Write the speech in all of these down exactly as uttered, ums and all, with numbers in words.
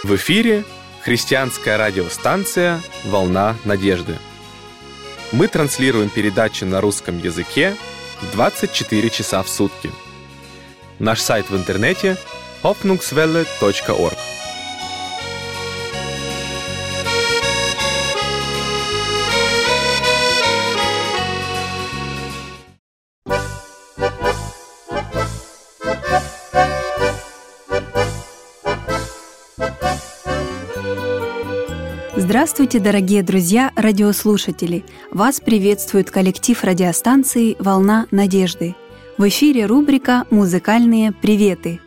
В эфире христианская радиостанция «Волна надежды». Мы транслируем передачи на русском языке двадцать четыре часа в сутки. Наш сайт в интернете hoffnungswelle точка org. Здравствуйте, дорогие друзья, радиослушатели! Вас приветствует коллектив радиостанции «Волна надежды». В эфире рубрика «Музыкальные приветы».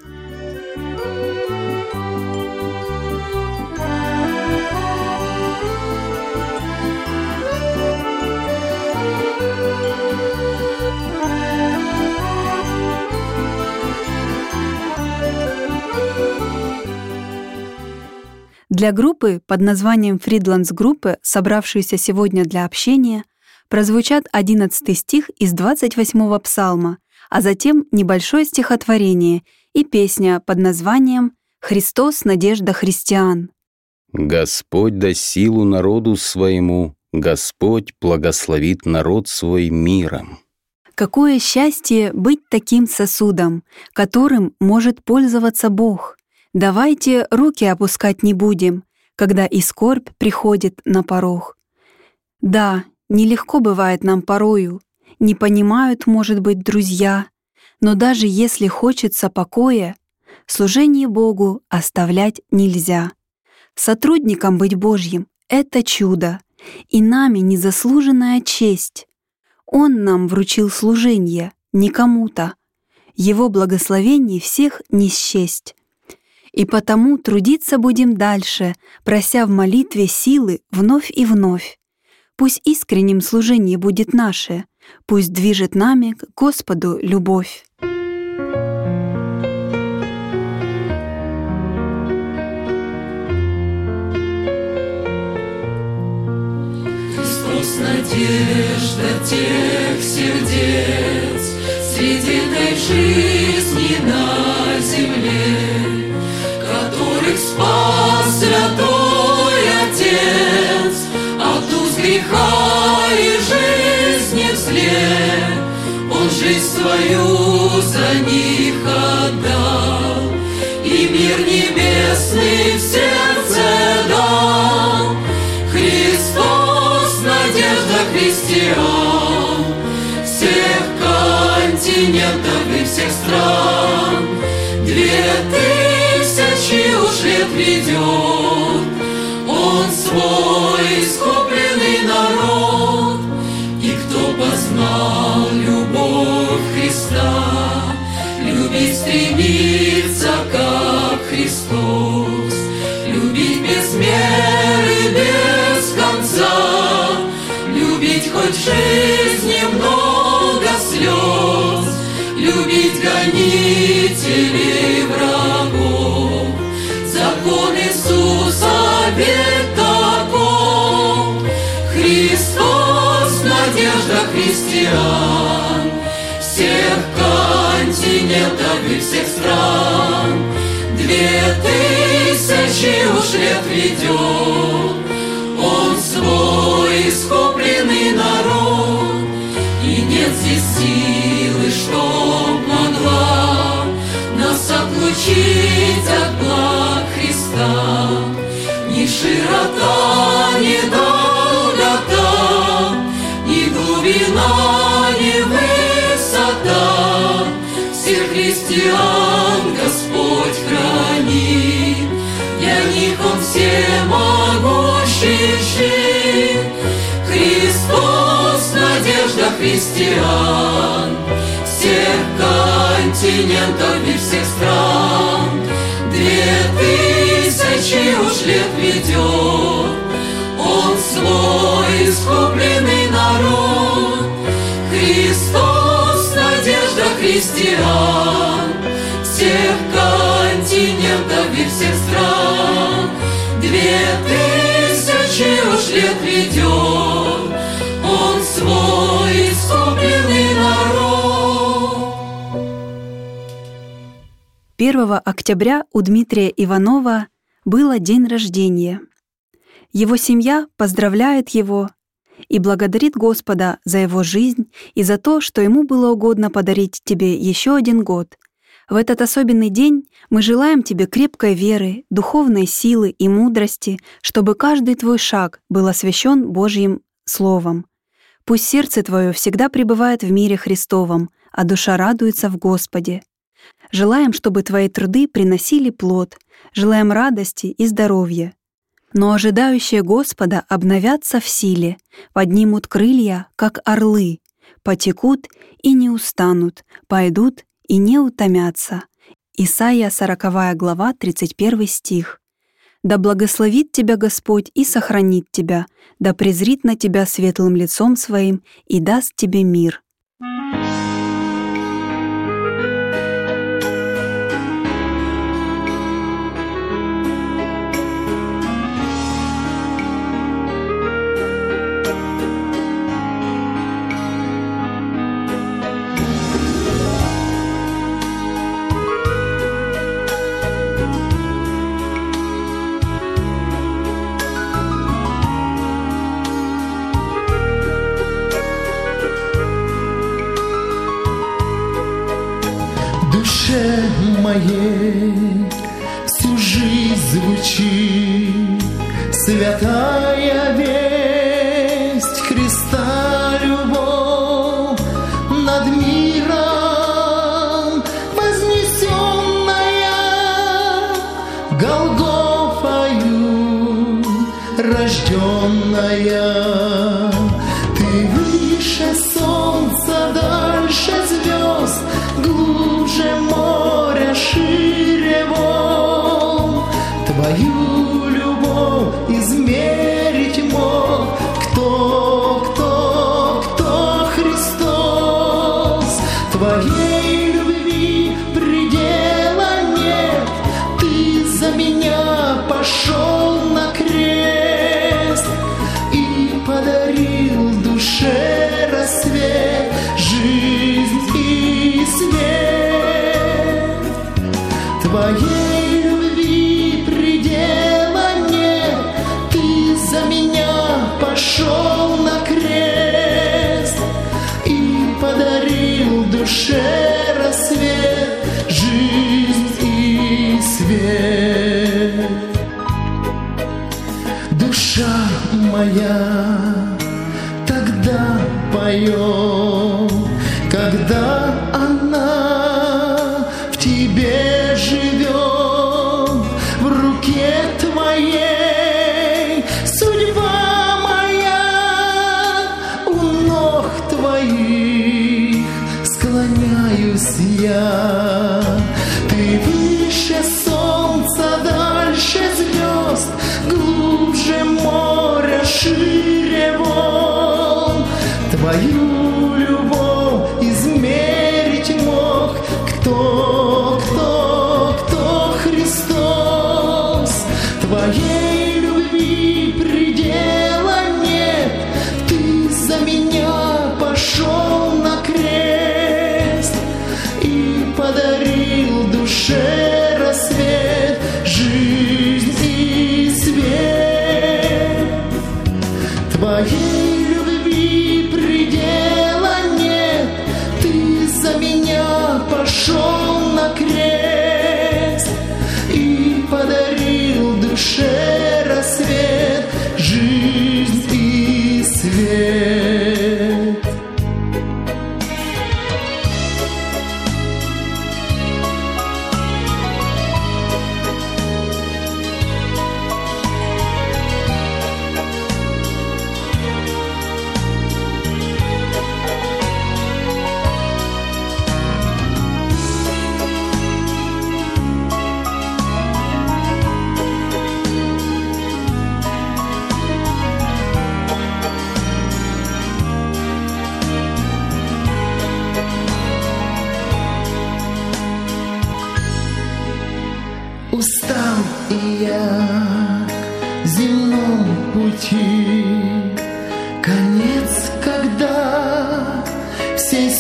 Для группы под названием «Фридландс Группе», собравшейся сегодня для общения, прозвучат одиннадцатый стих из двадцать восьмого псалма, а затем небольшое стихотворение и песня под названием «Христос — надежда христиан». «Господь даст силу народу своему, Господь благословит народ свой миром». Какое счастье быть таким сосудом, которым может пользоваться Бог! Давайте руки опускать не будем, когда и скорбь приходит на порог. Да, нелегко бывает нам порою, не понимают, может быть, друзья, но даже если хочется покоя, служение Богу оставлять нельзя. Сотрудником быть Божьим — это чудо, и нами незаслуженная честь. Он нам вручил служение, не кому-то, Его благословений всех не счесть. И потому трудиться будем дальше, прося в молитве силы вновь и вновь. Пусть искренним служение будет наше, пусть движет нами к Господу любовь. Христос — надежда тех сердец среди этой жизни на земле, которых спас святой Отец от уз греха и жизни зле. Он жизнь свою за них отдал, и мир небесный в сердце дал. Христос — надежда христиан всех континентов и всех стран. Две тысячи уж лет ведет Он свой искупленный народ. И кто познал любовь Христа, любить стремится, как Христос, любить без меры, без конца, любить хоть в жизни много слез, любить гонителей врагов. Закон Иисуса ведь таков. Христос — надежда христиан всех континентов и всех стран. Две тысячи уж лет ведет Он свой искупленный народ. И нет здесь силы, что могла нас отлучить от благ Христа. Ни широта, ни долгота, ни глубина, ни высота. Всех христиан Господь хранит, для них Он всемогущий щит. Христос — надежда христиан всех континентов и всех стран. Две тысячи уж лет ведет Он свой искупленный народ. Христос — надежда христиан всех континентов и всех стран. Две тысячи уж лет ведет Он свой искупленный народ. первого октября у Дмитрия Иванова было день рождения. Его семья поздравляет его и благодарит Господа за его жизнь и за то, что ему было угодно подарить тебе еще один год. В этот особенный день мы желаем тебе крепкой веры, духовной силы и мудрости, чтобы каждый твой шаг был освящен Божьим Словом. Пусть сердце твое всегда пребывает в мире Христовом, а душа радуется в Господе. Желаем, чтобы твои труды приносили плод, желаем радости и здоровья. Но ожидающие Господа обновятся в силе, поднимут крылья, как орлы, потекут и не устанут, пойдут и не утомятся. Исайя сороковая глава, тридцать первый стих. «Да благословит тебя Господь и сохранит тебя, да презрит на тебя светлым лицом своим и даст тебе мир». Душе моей всю жизнь звучит святая весть Христа любовь над миром вознесенная Голгофою рожденная. Ты выше солнца, дальше звезд, глубже моря, шире волн. Твою любовь измерить мог кто, кто, кто Христос. Твоей любви предела нет, Ты за меня пошел на крест и подарил душе рассвет, жизнь и свет. Твоей любви предела нет, Ты за меня пошел на крест и подарил душе рассвет, жизнь и свет. Душа моя тогда поет, когда она в тебе живет, в руке твоей судьба моя, у ног твоих склоняюсь я. Ты выше солнца, дальше звезд, глубже моря, шире волн. Твою любовь измерить мог кто, кто, кто Христос. Твоей любви предела нет, Ты за меня пошел на крест и подарил душе рассвет, жизнь и свет. Твоей любви предела нет, Ты за меня пошел на крест и подарил душе рассвет, жизнь и свет. Устал и я в земном пути, конец, когда всей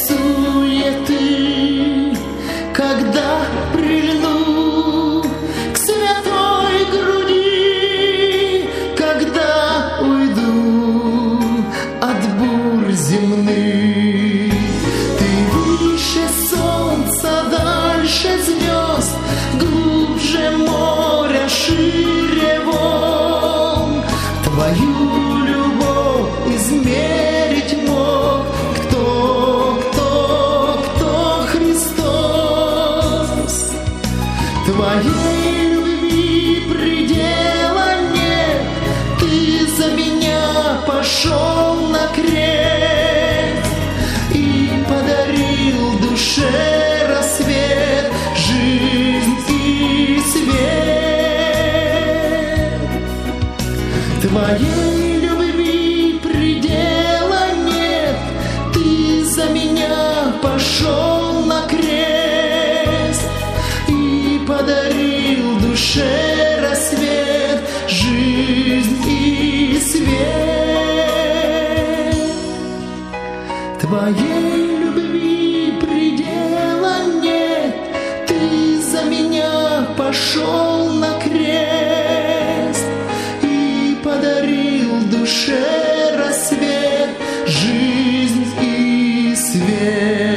суеты, когда прильну к святой груди пошел на крест и подарил душе рассвет, жизнь и свет. Твоей любви предела нет, ты за меня пошел на крест и подарил душе рассвет, жизнь и свет. Твоей любви предела нет, ты за меня пошел на крест и подарил душе рассвет, жизнь и свет.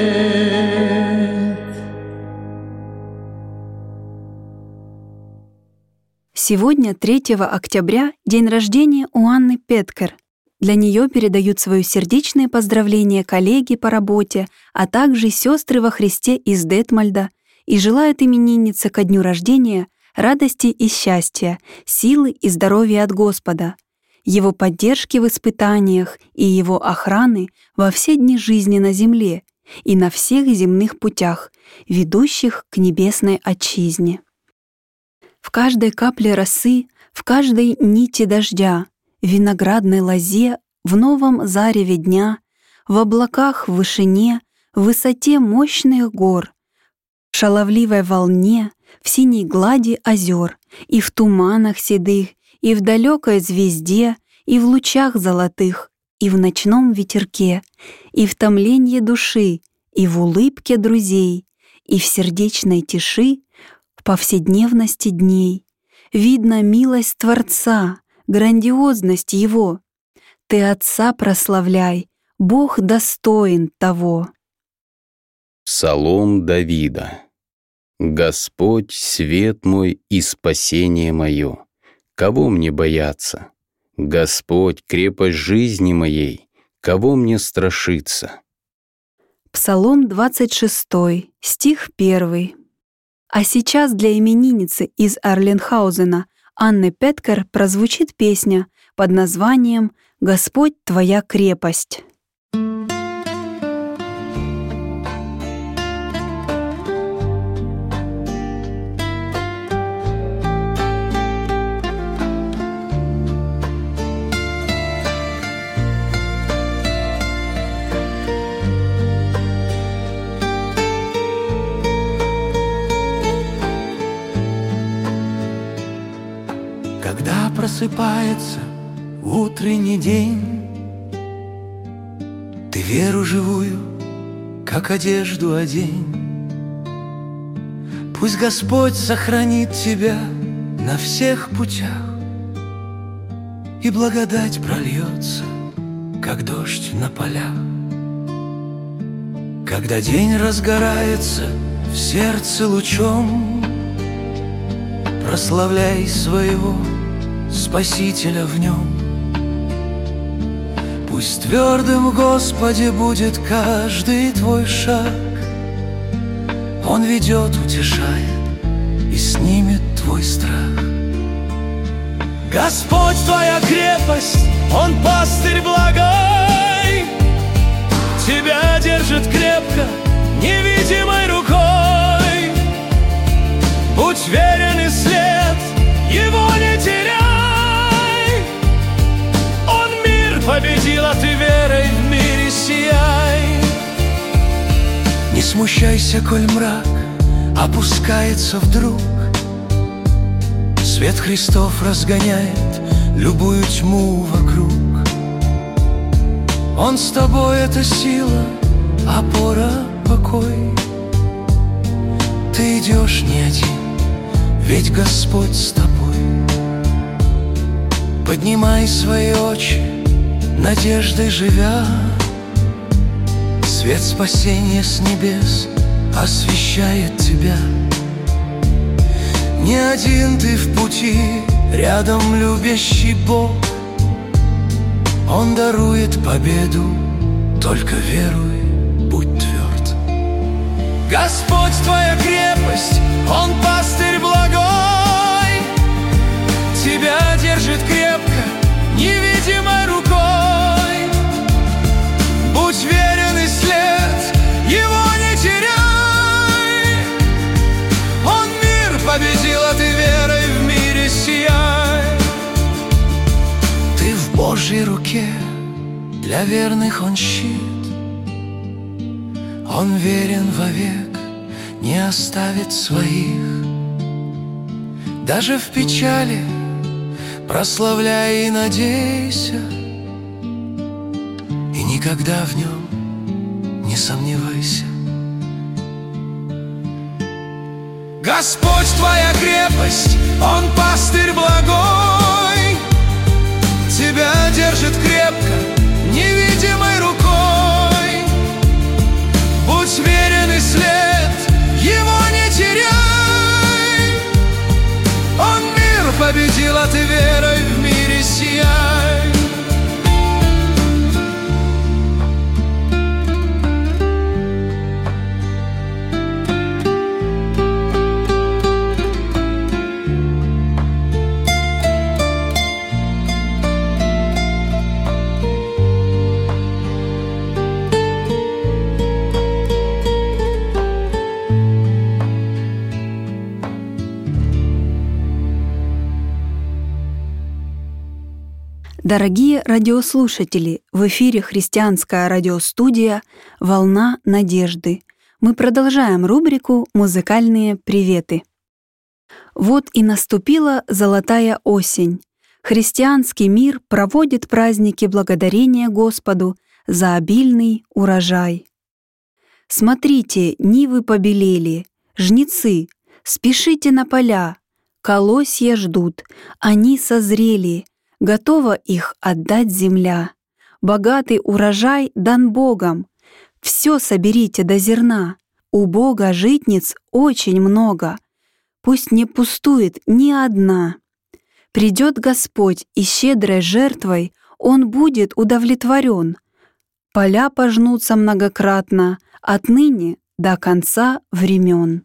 Сегодня, третьего октября, день рождения у Анны Петкер. Для нее передают свои сердечные поздравления коллеги по работе, а также сестры во Христе из Детмольда, и желают имениннице ко дню рождения радости и счастья, силы и здоровья от Господа, Его поддержки в испытаниях и Его охраны во все дни жизни на земле и на всех земных путях, ведущих к небесной отчизне. В каждой капле росы, в каждой нити дождя, в виноградной лозе, в новом зареве дня, в облаках в вышине, в высоте мощных гор, в шаловливой волне, в синей глади озер, и в туманах седых, и в далекой звезде, и в лучах золотых, и в ночном ветерке, и в томлении души, и в улыбке друзей, и в сердечной тиши, в повседневности дней. Видно милость Творца, грандиозность Его. Ты Отца прославляй, Бог достоин того. Псалом Давида. Господь, свет мой и спасение мое, кого мне бояться? Господь, крепость жизни моей, кого мне страшиться? Псалом двадцать шестой, стих первый. А сейчас для именинницы из Орленхаузена Анны Петкер прозвучит песня под названием «Господь, твоя крепость». Когда просыпается утренний день, ты веру живую, как одежду одень. Пусть Господь сохранит тебя на всех путях, и благодать прольется, как дождь на полях. Когда день разгорается в сердце лучом, прославляй своего Спасителя в нем. Пусть твердым в Господе будет каждый твой шаг. Он ведет, утешает и снимет твой страх. Господь твоя крепость, Он пастырь благой, тебя держит крепко невидимой рукой. Будь верен и след его не теряй. Он мир победил, а ты верой в мире сияй. Не смущайся, коль мрак опускается вдруг. Свет Христов разгоняет любую тьму вокруг. Он с тобой — это сила, опора, покой. Ты идешь не один, ведь Господь с тобой. Поднимай свои очи, надеждой живя. Свет спасения с небес освещает тебя. Не один ты в пути, рядом любящий Бог. Он дарует победу, только веруй, будь тверд. Господь твоя крепость, Он пастырь благой, тебя держит крепко невидимой рукой. Божьей руке для верных Он щит. Он верен вовек, не оставит своих. Даже в печали прославляй и надейся, и никогда в нем не сомневайся. Господь твоя крепость, Он пастырь благой, тебя держит крепко невидимой рукой. Будь верен и след его не теряй. Он мир победил, а ты верой в мире сияй. Дорогие радиослушатели, в эфире христианская радиостудия «Волна надежды». Мы продолжаем рубрику «Музыкальные приветы». Вот и наступила золотая осень. Христианский мир проводит праздники благодарения Господу за обильный урожай. Смотрите, нивы побелели, жнецы, спешите на поля, колосья ждут, они созрели, готова их отдать земля. Богатый урожай дан Богом. Все соберите до зерна. У Бога житниц очень много. Пусть не пустует ни одна. Придет Господь, и щедрой жертвой Он будет удовлетворен. Поля пожнутся многократно, отныне до конца времен.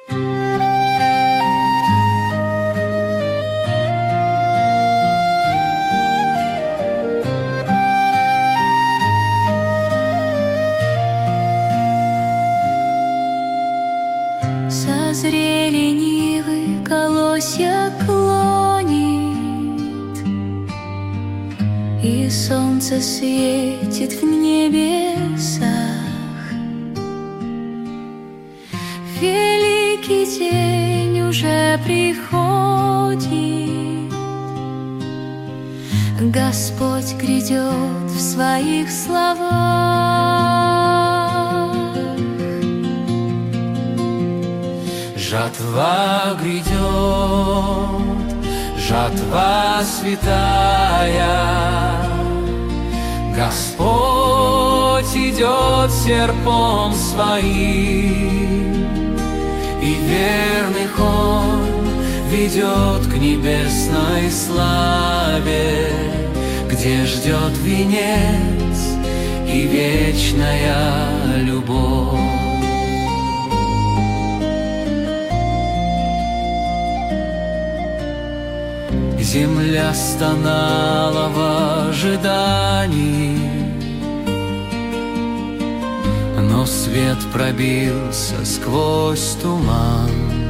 Созрели нивы, колосья клонит, и солнце светит в небесах. Великий день уже приходит, Господь грядет в своих словах. Жатва грядет, жатва святая, Господь идет серпом своим, и верных Он ведет к небесной славе, где ждет венец и вечная любовь. Земля стонала в ожидании, но свет пробился сквозь туман,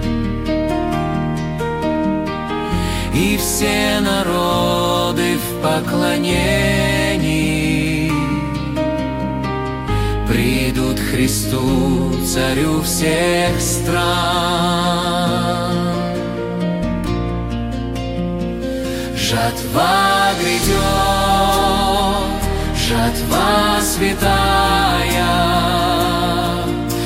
и все народы в поклонении придут Христу, Царю всех стран. Жатва грядет, жатва святая,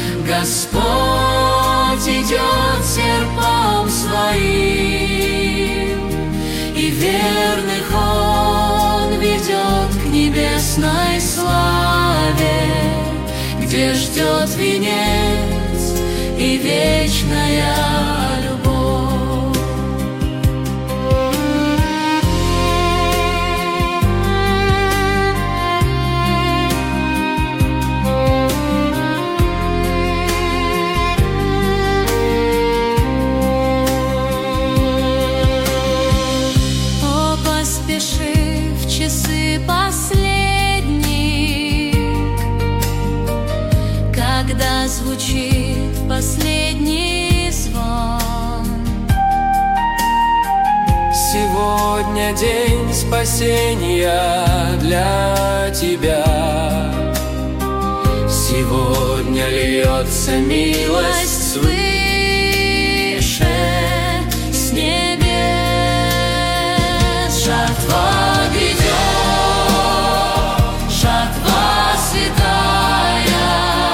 Господь идет серпом своим, и верных Он ведет к небесной славе, где ждет венец и вечная любовь. Когда звучит последний звон, Сегодня день спасения для тебя. Сегодня льется милость свыше, с небес. Жатва грядет, жатва святая.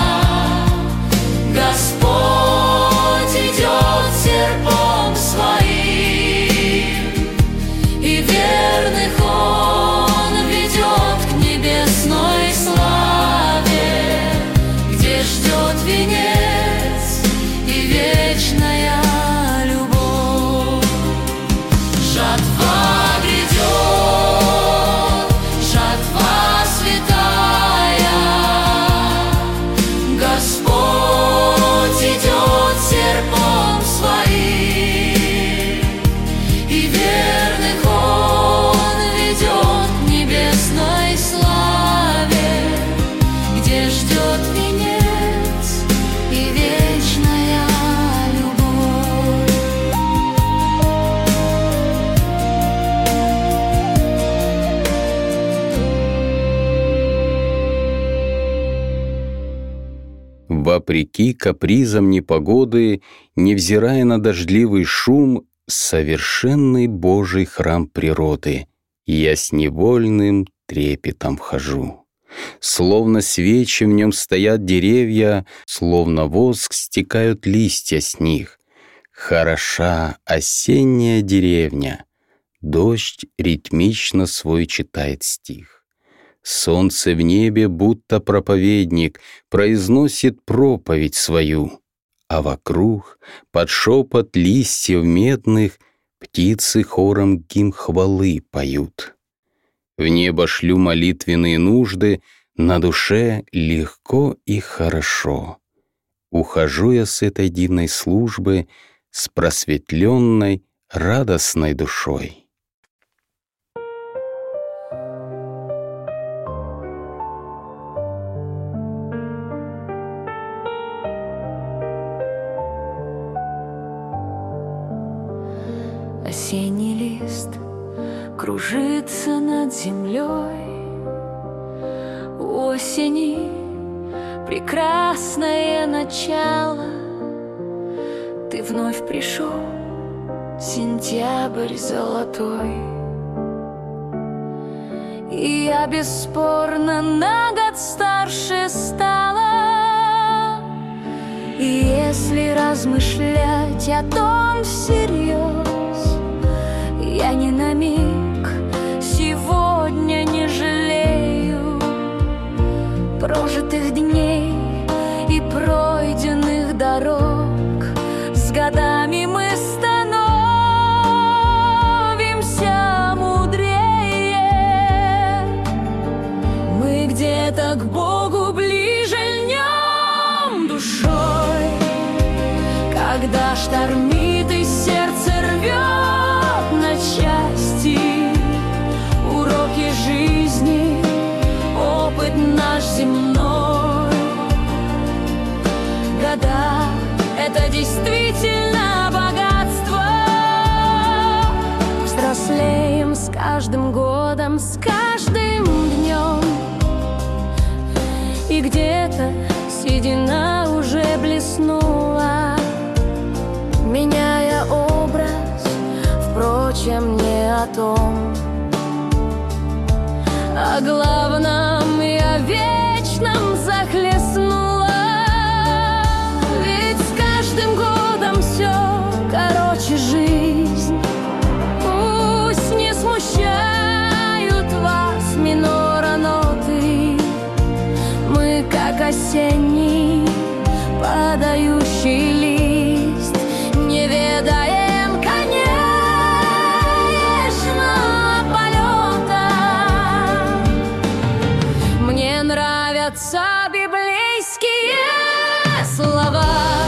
Господь идет серпом своим, и верных Он ведет к небесной славе, где ждет венец и вечная любовь. Жатва грядет, жатва святая. Господь идет серпом своим, и верных Он ведет к небесной славе, где ждет венец и вечная любовь. Вопреки капризам непогоды, невзирая на дождливый шум, совершенный Божий храм природы, я с невольным трепетом вхожу. Словно свечи в нем стоят деревья, словно воск стекают листья с них. Хороша осенняя деревня, дождь ритмично свой читает стих. Солнце в небе, будто проповедник, произносит проповедь свою, а вокруг, под шепот листьев медных, птицы хором гимн хвалы поют. В небо шлю молитвенные нужды, на душе легко и хорошо. Ухожу я с этой дивной службы с просветленной, радостной душой. Осенний лист кружится над землей. У осени прекрасное начало. Ты вновь пришел, сентябрь золотой, и я бесспорно на год старше стала. И если размышлять о том всерьез, я ни на миг сегодня не жалею прожитых дней и пройденных дорог. С годами мы становимся мудрее, мы где-то к Богу ближе льнем душой. Когда штормит и сердце рвет на части, уроки жизни, опыт наш земной. Года — это действительно богатство. Взрослеем с каждым годом, с каждым днем, и где-то седина уже блеснула, меняя образ. Впрочем, не о том. О главном и о вечном захлестнула. Ведь с каждым годом все короче жизнь. Пусть не смущают вас минора ноты. Мы, как осенний падающий лист, не ведая библейские слова,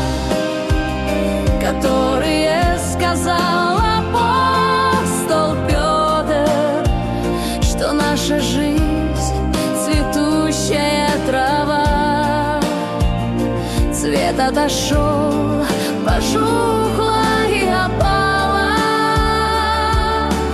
которые сказал апостол Петр, что наша жизнь цветущая трава, цвет отошел, пожухла и опала.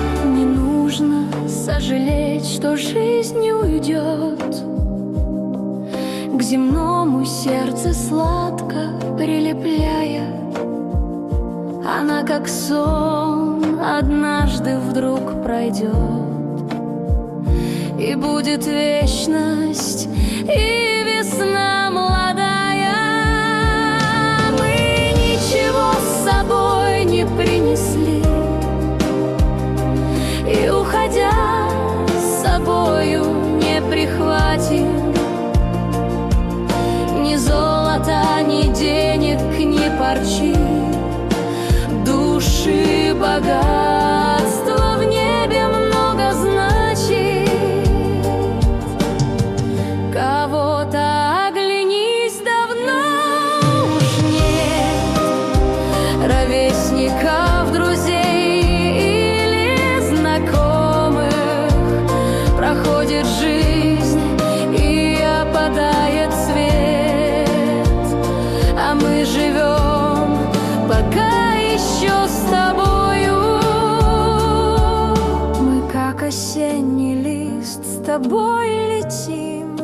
жалеть, что жизнь не уйдет. К земному сердце сладко прилепляя, она как сон однажды вдруг пройдет, и будет вечность и весна молодая. Мы ничего с собой не принесли, и уходя с собою не прихватим ни золота, ни денег, ни парчи, души богатства в небе много значит. Кого-то оглянись, давно уж нет ровесников, друзей или знакомых. Проходит жизнь и опадает свет, а мы живем пока еще с тобою. Мы как осенний лист с тобой летим.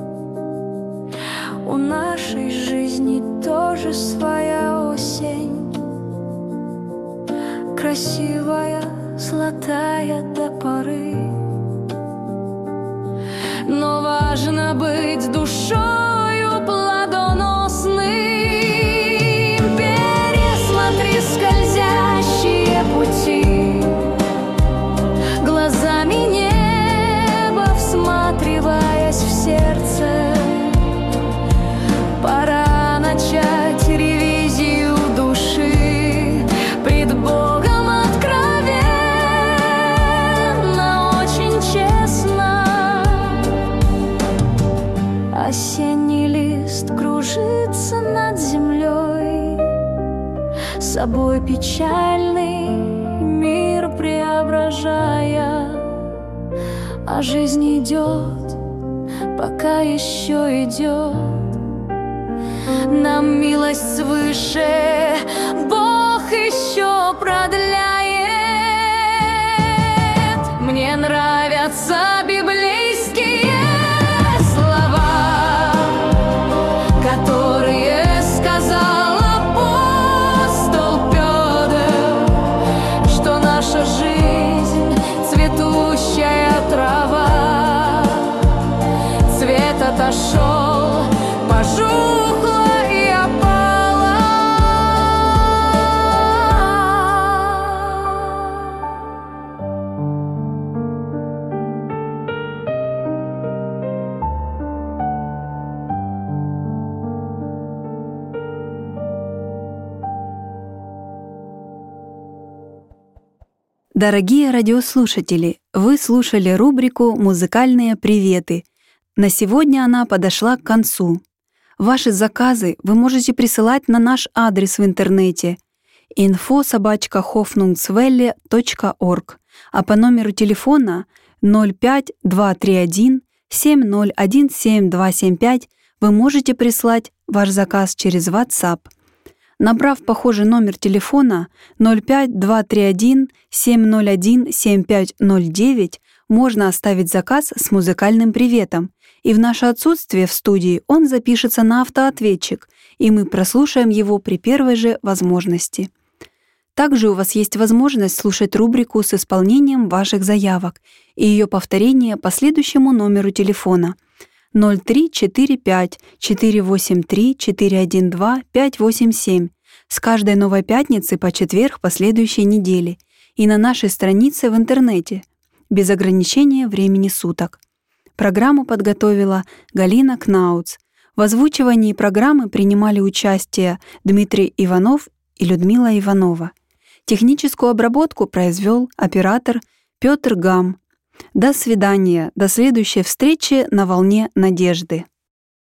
У нашей жизни тоже своя осень, красивая, золотая до поры. Но важно быть душою плодоносным. Пересмотри скользящие пути, глазами неба всматриваясь в сердце. Пора начать ревизию души пред Богом откровенно, очень честно. Осенний лист кружится над землей, собой печальный мир преображая, а жизнь идет, пока еще идет. Нам милость свыше Бог еще продляет. Мне нравятся библейские слова, которые сказал апостол Петр, что наша жизнь цветущая трава, цвет отошел, пожухла и опала. Дорогие радиослушатели, вы слушали рубрику «Музыкальные приветы». На сегодня она подошла к концу. Ваши заказы вы можете присылать на наш адрес в интернете инфо собака хофнунцвелле точка орг, а по номеру телефона ноль пять два три один семь ноль один семь два семь пять вы можете прислать ваш заказ через WhatsApp. Набрав похожий номер телефона ноль пять два три один семь ноль один семь пять ноль девять, можно оставить заказ с музыкальным приветом, и в наше отсутствие в студии он запишется на автоответчик, и мы прослушаем его при первой же возможности. Также у вас есть возможность слушать рубрику с исполнением ваших заявок и ее повторение по следующему номеру телефона ноль три четыре пять четыре восемь три четыре один два пять восемь семь с каждой новой пятницы по четверг последующей недели и на нашей странице в интернете без ограничения времени суток. Программу подготовила Галина Кнауц. В озвучивании программы принимали участие Дмитрий Иванов и Людмила Иванова. Техническую обработку произвел оператор Петр Гам. До свидания, до следующей встречи на волне надежды.